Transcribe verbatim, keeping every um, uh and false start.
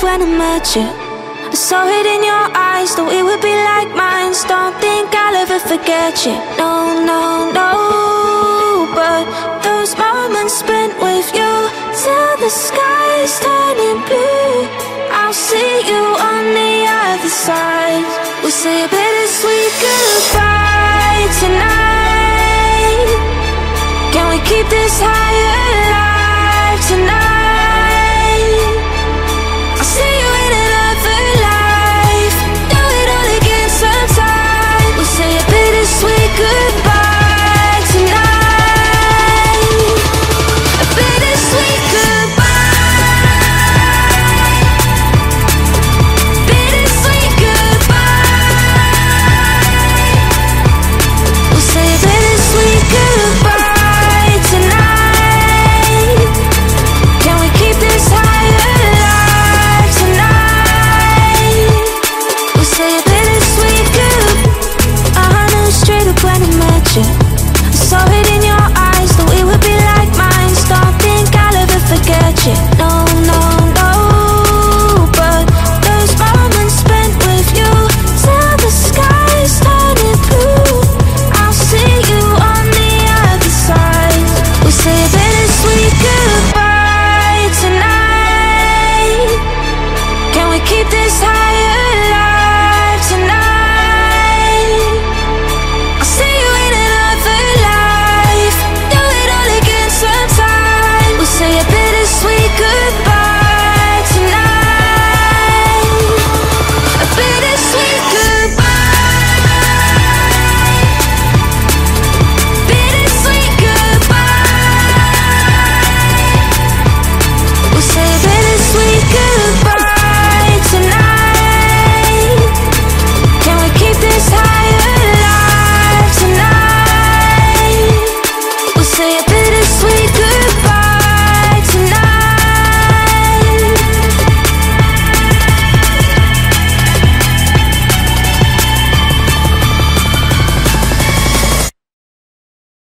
when I met you. I saw it in your eyes, that we would be like minds. Don't think I'll ever forget you. No, no, no. But those moments spent with you, till the sky's turning blue, I'll see you on the other side. We'll say a bittersweet goodbye tonight. Can we keep this high alive tonight? I'll see you in another life. Do it all again sometime. We'll say a bittersweet goodbye tonight. A bittersweet goodbye. Bittersweet goodbye. We'll say a bittersweet goodbye tonight. Can we keep this high alive tonight? We'll say a bittersweet goodbye. I knew straight up when I met you. I saw it in your